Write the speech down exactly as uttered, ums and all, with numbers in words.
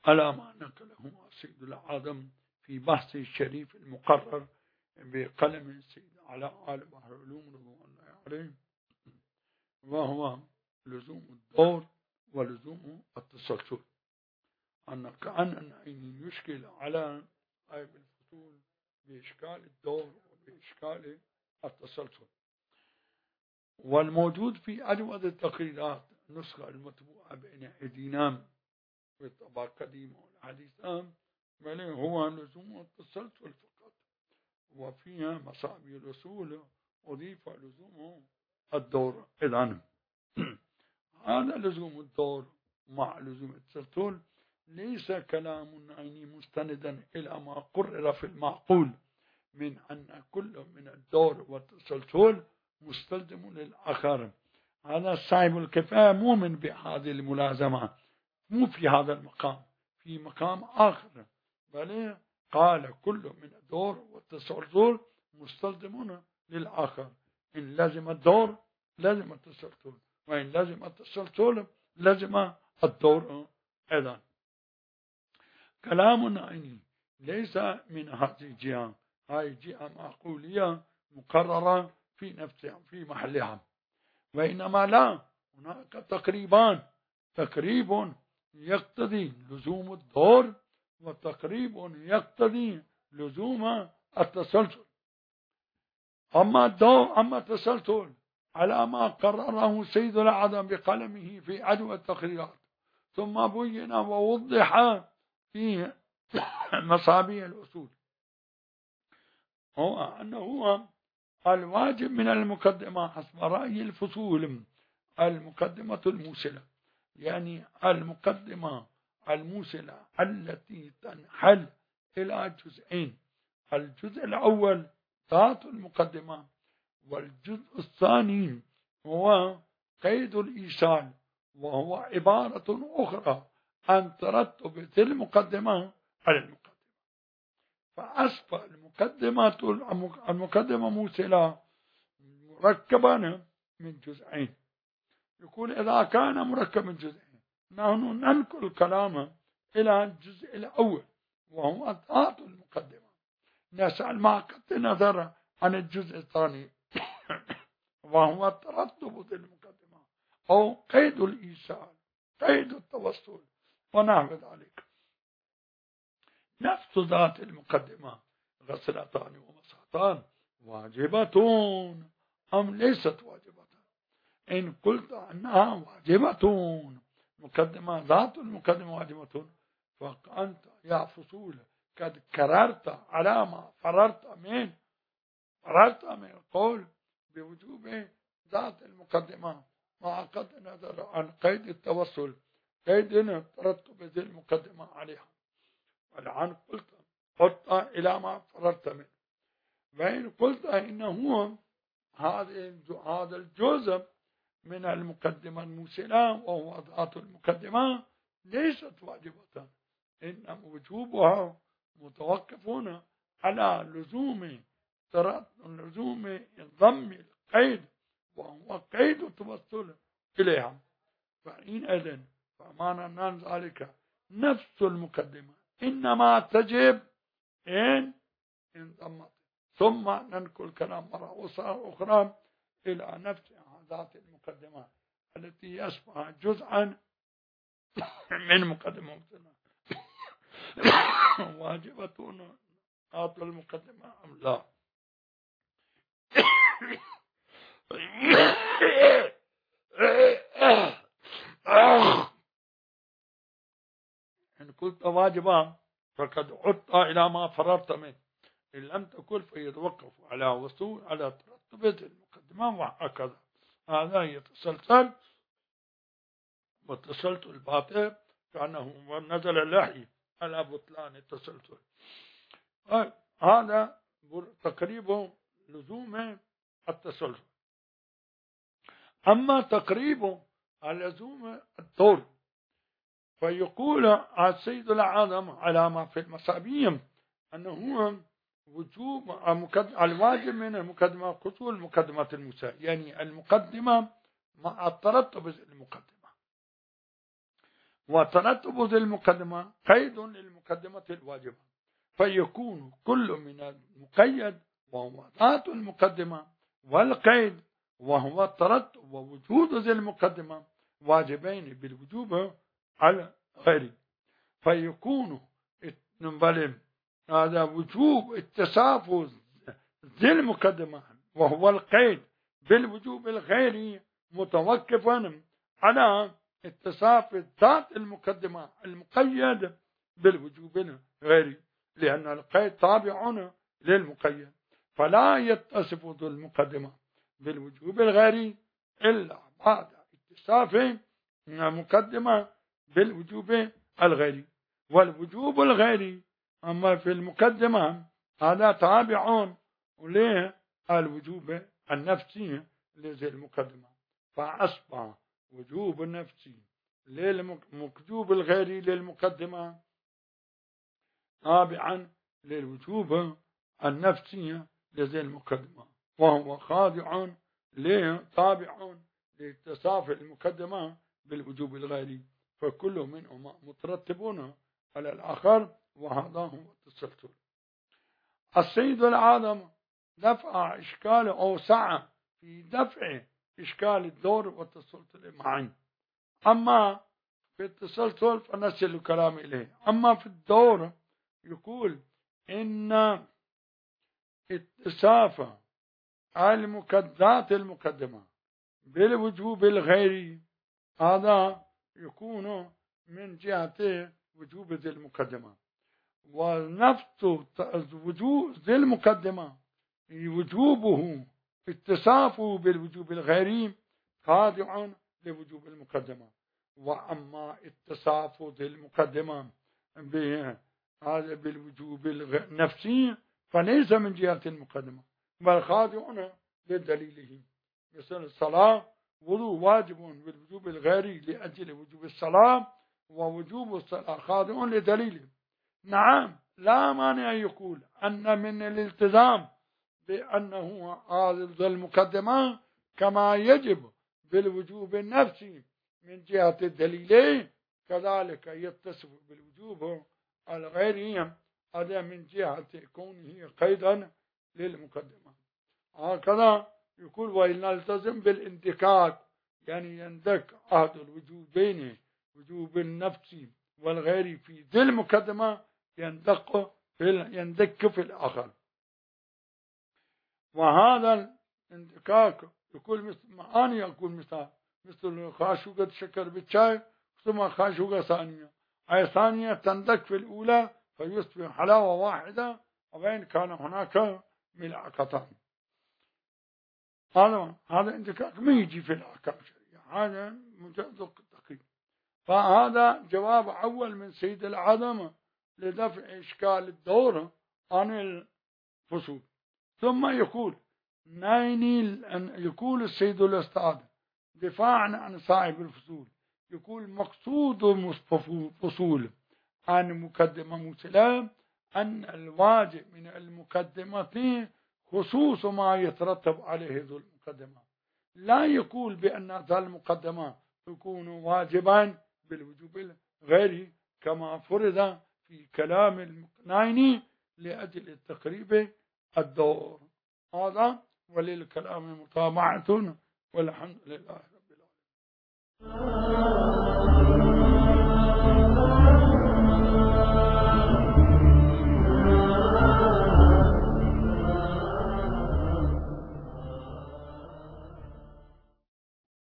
على ما نقله سيد العالم في بحث الشريف المقرر بقلم السيد علاء آل بحر العلوم رضوان الله عليه، وهو لزوم الدور ولزوم التسلسل. أن كأن يشكل على عيب الفصول بإشكال الدور وبإشكال التسلسل. والموجود في أجود التقريرات النسخة المطبوعة بين أيدينا في الطبعة القديمة والحديثة بل هو لزوم التسلسل فقط، وفيها مصابي الأصول أضيف لزوم الدور. إذن هذا لزوم الدور مع لزوم التسلسل ليس كلام عيني مستندا إلى ما قرر في المعقول من أن كل من الدور والتسلسل مستلزم للآخر. هذا صاحب الكفاية مؤمن بهذه الملازمة، مو في هذا المقام، في مقام آخر، بل قال كل من الدور والتسلسل مستلزم للآخر. إن لازم الدور لازم التسلسل، وإن لازم التسلسل لازم الدور أيضا. كلام عيني ليس من هذه الجهة، هاي جهة معقولية مقررة في نفسها في محلها، وإنما لا، هناك تقريبان، تقريب يقتضي لزوم الدور وتقريب يقتضي لزوم التسلسل. أما الدور أما التسلسل على ما قرره سيد الأعظم بقلمه في عدوى التقريرات، ثم بين ووضح في مصابيح الأصول، هو أنه هو الواجب من المقدمة حسب رأي الفصول المقدمة الموصلة، يعني المقدمة الموصلة التي تنحل إلى جزئين: الجزء الأول ذات المقدمة، والجزء الثاني هو قيد الإيصال، وهو عبارة أخرى عن ترتب ذي المقدمة على المقدمة. فأصبح المقدمة المقدمة موصلة مركبة من جزئين. يقول إذا كان مركب من جزئين نحن ننقل الكلام إلى الجزء الأول وهو ذات المقدمة، نسأل ما قد نظر عن الجزء الثاني وهو ترتب ذي المقدمة أو قيد الإيصال، قيد التوصل ونحو ذلك. نفس ذات المقدمة غسلتان ومسحتان واجبتون أم ليست واجبة؟ إن قلت أنها واجبة، مقدمة ذات المقدمة واجبة، فأنت يا فصول قد كررت على ما فررت من فررت من القول بوجوب ذات المقدمة مع قد نظر عن قيد التوصل، قيد ترتب ذي المقدمة عليها. والآن قلت حط إلى ما فررت منه. وإن قلت إنه هذا الجزء من المقدمة الموصلة وهو ذات المقدمة ليست واجبة، إن وجوبها متوقفون على لزوم لزوم ضم القيد وهو قيد التوصل إليها. فإن أذن فمعنى ذلك نفس المقدمة إنما تجب إن انضمت، ثم ننقل كلام مرة أخرى إلى نفس ذات المقدمة التي يصبح جزءا من مقدمة واجبة ذات المقدمة أم لا. إن قلت واجبا فقد عدت إلى ما فررت منه، إن لم تقل فيتوقف على وصول على ترتب المقدمة وهكذا. هذا يتسلسل والتسلسل الباطل كأنه نزل اللحي على بطلان التسلسل. هذا تقريب لزوم التسلسل. أما تقريب لزوم الدور فيقول السيد الأعظم على ما في المصابيح أنه وجوب الواجب من المقدمة قصول المقدمة الموسى، يعني المقدمة مع الترتب المقدمة. وترتب ذي المقدمة قيد للمقدمة الواجبة، فيكون كل من المقيد وهو ذات المقدمة والقيد وهو الترتب ووجود ذي المقدمة واجبين بالوجوب على غيره، فيكون هذا وجوب اتصاف ذي المقدمة وهو القيد بالوجوب الغيري متوقفا على اتصاف ذات المقدمة المقيد بالوجوب الغيري، لأن القيد تابع للمقيد، فلا يتصف ذو المقدمة بالوجوب الغيري إلا بعد اتصاف المقدمة بالوجوب الغيري. والوجوب الغيري أما في المقدمة هذا تابع للوجوب النفسي لذي المقدمة، فأصبح وجوب النفسي للوجوب الغيري للمقدمة تابعا للوجوب النفسي لذي المقدمة، وهو خاضع تابع لاتصاف المقدمة بالوجوب الغيري، فكل منهما مترتبون على الآخر، وهذا هو التسلسل. السيد العظم دفع إشكال أوسع في دفع إشكال الدور والتسلسل معا، أما في التسلسل فنسل الكلام إليه. أما في الدور يقول إن اتصاف المقدمات المقدمة بالوجوب الغيري هذا يكون من جهة وجوب ذي المقدمة، ونفس وجوب ذي المقدمة وجوبه اتصافه بالوجوب الغيري خاضع لوجوب المقدمة. وأما اتصاف ذي المقدمة هذا بالوجوب النفسي فليس من جهة المقدمة بل خاضع لدليله، مثل الصلاة وضوء واجب بالوجوب الغيري لأجل وجوب الصلاة، ووجوب الصلاة خاضع لدليله. نعم لا مانع يقول أن من الالتزام بأنه هذا المقدمة كما يجب بالوجوب النفسي من جهة الدليل كذلك يتصف بالوجوب الغيري هذا من جهة كونه قيدا للمقدمة. هكذا يقول وإن نلتزم بالاندكاك يعني يندك أحد الوجوبين وجوب النفسي والغيري في ذي المقدمة يندق في يندك في الآخر. وهذا الاندكاك يقول مثل معاني يقول مثال مثل خاشوقة شكر بالشاي ثم خاشوقة ثانية، أي ثانية تندك في الأولى فيصبح حلاوة واحدة وبين كان هناك ملعقتان. هذا هذا اندكاك ما يجي في الأحكام الشرعية، هذا مجرد دقيق. فهذا جواب أول من سيد العظمة لدفع إشكال الدورة عن الفصول. ثم يقول نايني يقول السيد الأستاذ دفاعا عن صاحب الفصول، يقول مقصود الفصول عن مقدمة مسلم أن الواجب من المقدمة خصوص ما يترتب عليه ذو المقدمة، لا يقول بأن ذا المقدمة يكون واجبا بالوجوب الغيري كما فرض في كلام المقنعين لأجل التقريب الدور. هذا وللكلام متابعة والحمد لله رب العالمين.